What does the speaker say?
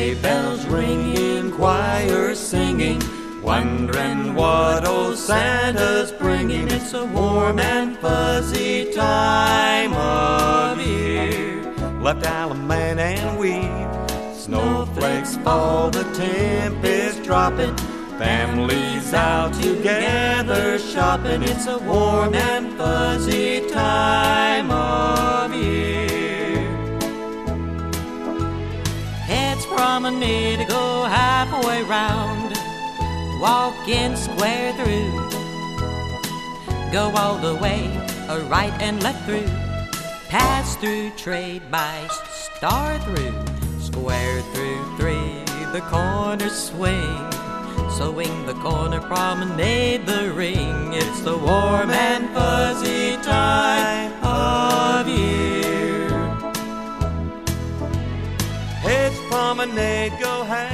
sleigh bells ringing, choirs singing, wondering what old Santa's bringing. It's a warm and fuzzy time of year. Left Alaman and weed, snowflakes fall, the temp is dropping, families out together shopping. It's a warm and fuzzy time of year. Heads promenade to go halfway round, walk in square through, go all the way, a right and left through, pass through, trade by, star through, square through three, the corner swing, swing the corner, promenade the ring. It's the warm and fuzzy time of year. Heads promenade, go half